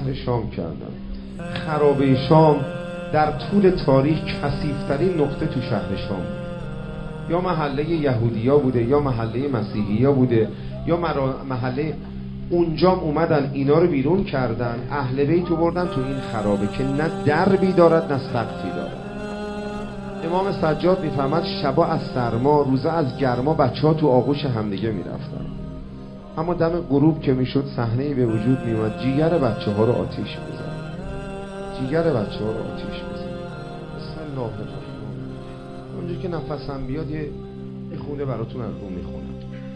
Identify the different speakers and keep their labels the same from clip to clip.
Speaker 1: شهر شام کردم. خرابه شام در طول تاریخ کثیف‌ترین نقطه تو شهر شام بود. یا محله یهودیا بوده، یا محله مسیحیا بوده، یا محله. اونجا اومدن اینا رو بیرون کردن، اهل بیت رو بردن تو این خرابه که نه دربی دارد نه سقفی دارد. امام سجاد میفهمد شبا از سرما، روزا از گرما بچه‌ها تو آغوش همدیگه میرفتن، اما دم غروب که میشد صحنه‌ای به وجود میومد جیگر بچه‌ها رو آتیش می‌زد. جیگر بچه‌ها رو آتیش می‌زد. بسم الله الرحمن. اونجا که نفسم بیاد یه خونه براتون از اون میخونم.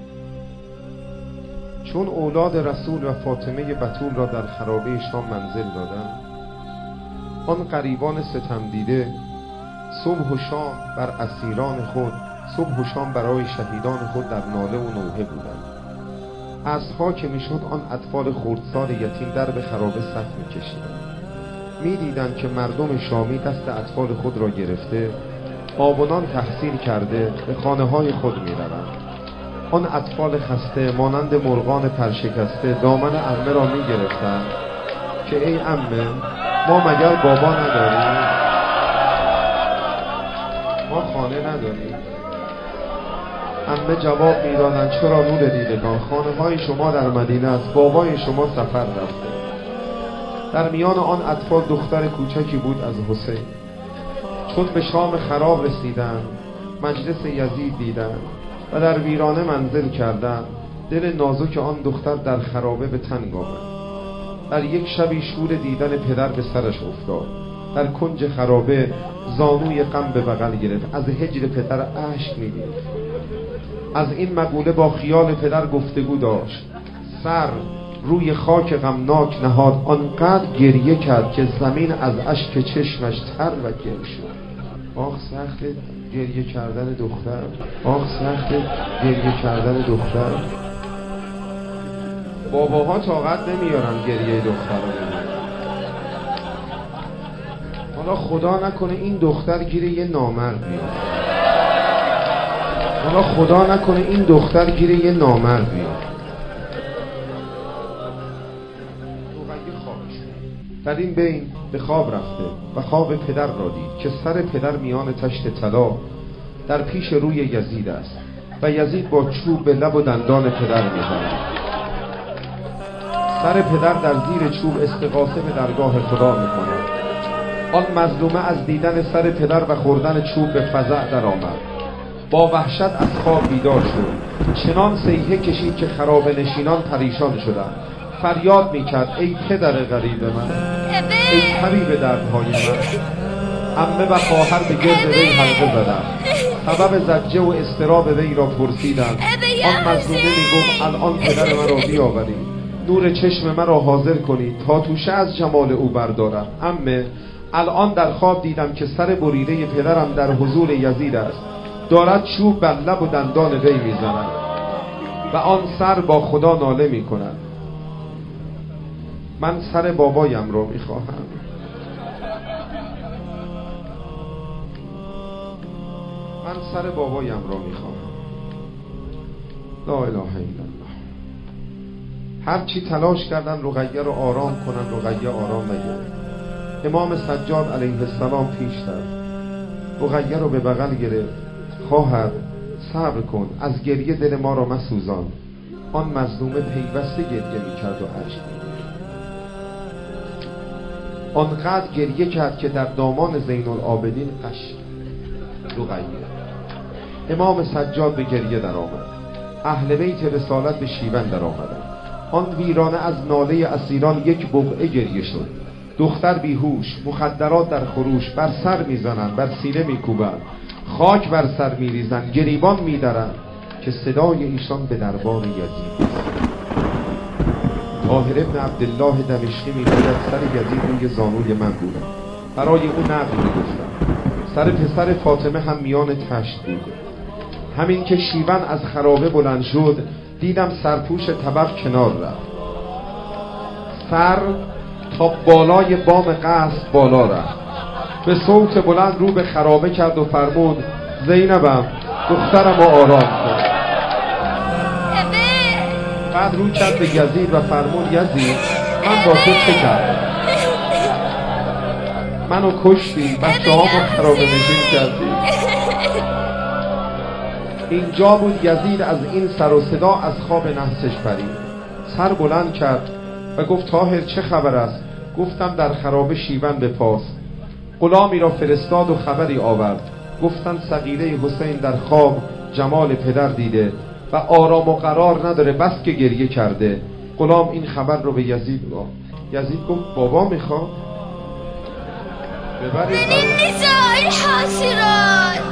Speaker 1: چون اولاد رسول و فاطمه بتول را در خرابه شام منزل دادند، آن غریبان ستم دیده صبح و شام بر اسیران خود، صبح و شام برای شهیدان خود در ناله و نوحه بودند. عصرها که میشد آن اطفال خردسال یتیم در به خرابه صف میکشیدند. میدیدند که مردم شامی دست اطفال خود را گرفته، آبونان تحصیل کرده به خانه های خود میروند. آن اطفال خسته مانند مرغان پرشکسته دامن عمه را میگرفتند که ای عمه، ما مگر بابا نداریم؟ ما خانه نداریم؟ عمه جواب میدادند چرا نور دیدگان، خانه های شما در مدینه است، بابای شما سفر رفته. در میان آن اطفال دختر کوچکی بود از حسین. چون به شام خراب رسیدند، مجلس یزید دیدند و در ویرانه منزل کردند، دل نازک آن دختر در خرابه به تنگ آمد. در یک شبی شور دیدن پدر به سرش افتاد. در کنج خرابه زانوی غم به بغل گرفت، از هجر پدر اشک می‌ریخت. از این مقوله با خیال پدر گفتگو داشت. سر روی خاک غمناک نهاد، آنقدر گریه کرد که زمین از اشک چشمش تر و گل شد. آخ سخت گریه کردن دختر، آخ سخت گریه کردن دختر. باباها طاقت نمیارن گریه دختر رو ببینن. حالا خدا نکنه این دختر گیره یه نامرد بیاد. حالا خدا نکنه این دختر گیره یه نامرد بیاد. در این بین به خواب رفته و خواب پدر را دید که سر پدر میان تشت طلا در پیش روی یزید است و یزید با چوب به لب و دندان پدر می‌زند. سر پدر در زیر چوب استغاثه به درگاه خدا می‌کند. آن مظلومه از دیدن سر پدر و خوردن چوب به فزع در آمد. با وحشت از خواب بیدار شد. چنان صیحه کشید که خرابه نشینان پریشان شدند. فریاد میکرد ای پدر غریب من، ای طبیب دردهای من. عمه و خواهر به گرد وی حلقه زدند، سبب زجه و اضطراب وی را پرسیدند. آن مظلومه میگفت الان پدر من را بیاورید، نور چشم من را حاضر کنید تا توشه از جمال او بردارم. عمه، الان در خواب دیدم که سر بریده پدرم در حضور یزید است، دارد چوب بر لب و دندان وی میزند و آن سر با خدا ناله میکند. من سر بابایم رو میخواهم. من سر بابایم رو میخواهم. لا اله الا الله. هرچی تلاش کردن رقیه رو آرام کنن، رقیه آرام نگرفت. امام سجاد علیه السلام پیش رفت، رقیه رو به بغل گرفت. خواهر صبر کن، از گریه دل ما رو مسوزان. آن مظلومه پیوسته گریه میکرد و اشک می‌ریخت. آنقدر گریه کرد که در دامان زین العابدین قش رقیه. امام سجاد به گریه در آمد. اهل بیت رسالت به شیون در آمدند. آن ویرانه از ناله اسیران یک بقعه گریه شد. دختر بیهوش، مخدرات در خروش، بر سر میزنند، بر سینه میکوبند، خاک بر سر میریزند، گریبان میدرند که صدای ایشان به دربار یزید. طاهر ابن عبدالله دمشقی میگوید سر یزید روی زانوی من بود. برای او نقل میگفتم. سر پسر فاطمه هم میان تشت بود. همین که شیون از خرابه بلند شد دیدم سرپوش طبق کنار رفت. سر تا بالای بام قصر بالا رفت. به صوت بلند رو به خرابه کرد و فرمود زینبم دخترم رو آرام کن. بعد رو کرد به یزید و فرمود یزید من با تو چه کردم؟ منو کشتی، بچه ها ما خرابه نشین کردی. اینجا بود یزید از این سر و صدا از خواب نحسش پرید، سر بلند کرد و گفت طاهر چه خبر است؟ گفتم در خرابه شیون به پاس. غلامی را فرستاد و خبری آورد، گفتن صغیره حسین در خواب جمال پدر دیده و آرام و قرار نداره، بس که گریه کرده. غلام این خبر رو به یزید گفت. یزید گفت بابا میخوام ببرید
Speaker 2: من النساء الحاسرات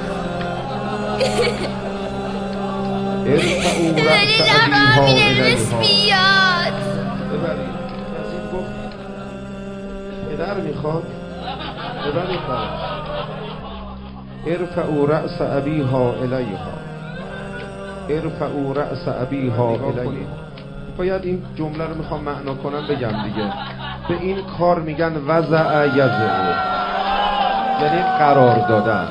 Speaker 1: ارفعوا رأس أبيها إليها. ببرید. یزید گفت پدر میخواد ببرید براش. ارفعوا رأس أبيها إليها، ارفعوا رأس أبيها إليها. باید این جمله رو میخوام معنا کنم بگم دیگه. به این کار میگن وضع یضع، یعنی قرار دادن.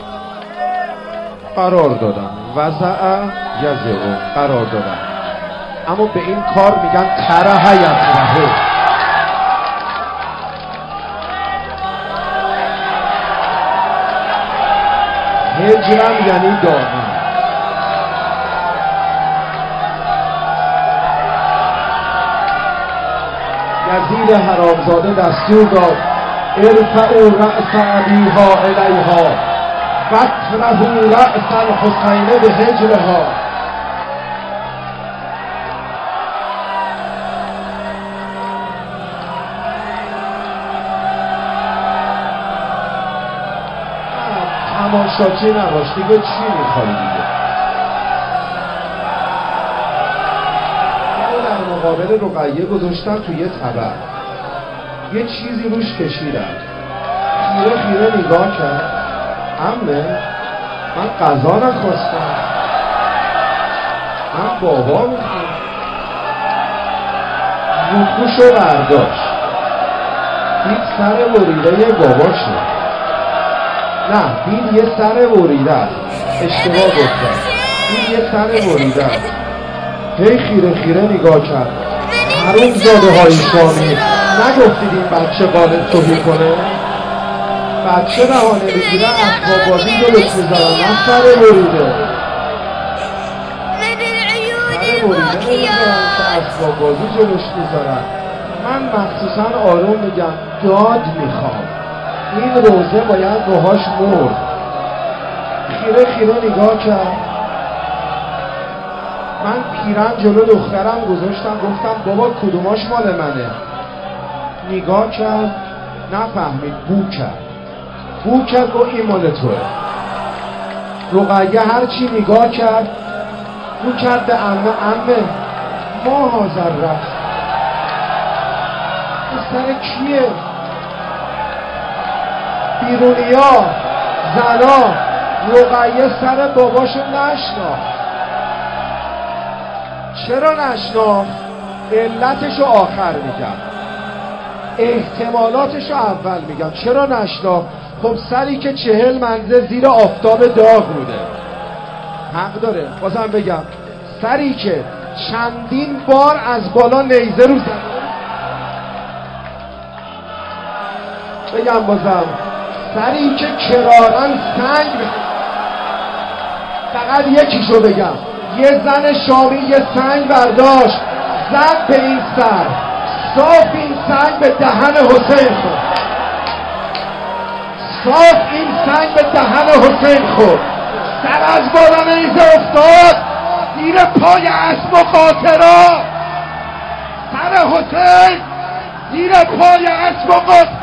Speaker 1: قرار دادن وضع یضع، قرار دادن. اما به این کار میگن طرح یطرحه. هجرم یعنی دادن. یزید حرامزاده دستور داد ارفعوا رأس أبيها إليها واطرحوا رأس الحسین بهجرها. تماشاچی نباش دیگه، چی میخوایی دیگه؟ مقابل رقیه گذاشتن تو یه طبق، یه چیزی روش کشیدن، خیره خیره نگاه کرد. عمه من غذا نخواستم، من بابا میخوام. روپوشو برداشت، دید سر وریده باباشه. نه دید یه سر وریده است، اشتباه گفتم، دید یه سر وریده است. هی خیره خیره نگاه کرد. حروم زاده های شامی، نگفتید این بچه قالب توهی کنه؟ بچه بهانه بگیره اسباب بازی جلوش میذارن، من سر بریده. سر بریده نمیذارن که اسباب بازی جلوش میذارن. من مخصوصا آروم میگم داد میخوام، این روزه باید روحاش مرد. خیره خیره نگاه کرد. من پیرن جلو دخترم گذاشتم، گفتم بابا کدوماش مال منه؟ نگاه کرد نفهمید، بو کرد. بو کرد گفت این مال توه. رقیه هرچی نگاه کرد بو کرد به عمه. عمه ما حاضر رفت. سر کیه؟ بیرونیا زنا. رقیه سر باباشو نشناخت. چرا نشناخت؟ علتشو آخر میگم، احتمالاتشو اول میگم. چرا نشناخت؟ خب سری که 40 منزل زیر آفتاب داغ بوده، حق داره. بازم بگم سری که چندین بار از بالا نیزه رو زده. بگم بازم سری که کرارن سنگ فقط یکیشو بگم، یه زن شامی یه سنگ برداشت زد به این سر، صاف این سنگ به دهن حسین خورد. صاف این سنگ به دهن حسین خورد. سر از بالا نیزه افتاد زیر پای اسب و قاطرا. سر حسین زیر پای اسب و قاطرا.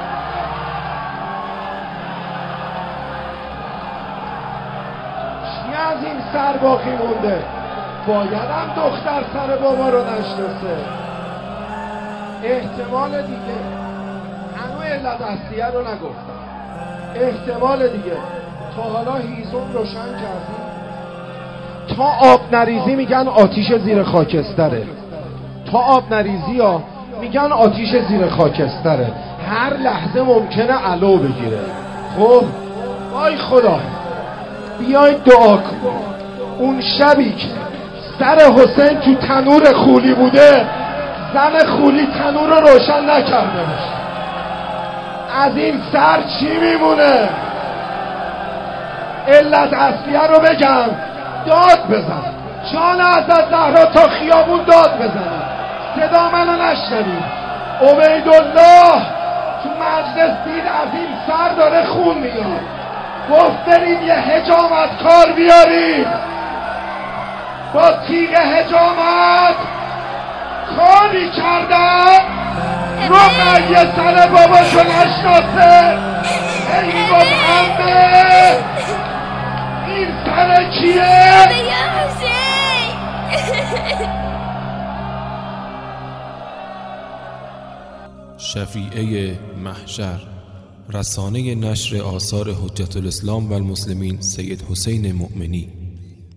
Speaker 1: چی از این سر باقی مونده؟ باید هم دختر سر بابا رو نشناسه. احتمال دیگه، هنوز علت اصلیه رو نگفتم. احتمال دیگه، تا حالا هیزم روشن کردی؟ تا آب نریزی میگن آتیش زیر خاکستره. تا آب نریزی ها میگن آتیش زیر خاکستره، هر لحظه ممکنه علو بگیره. خب وای خدا، بیاید دعا کن. اون شبی که سر حسین تو تنور خولی بوده، زن خولی تنور رو روشن نکرده باشه. از این سر چی میمونه؟ علت اصلیه رو بگم، داد بزن. جان حضرت زهرا تا خیابون داد بزنه، صدا منو نشنوید. عبیدالله تو مجلس دید از این سر داره خون میاد، گفت بریم یه حجامت کار بیاریم، با تیغ حجامت کاری کردن. رقیه سر باباشو نشناسه، ای گفت عمه این سر کیه؟
Speaker 3: شفیعه محشر، رسانه نشر آثار حجت الاسلام و المسلمین سید حسین مؤمنی.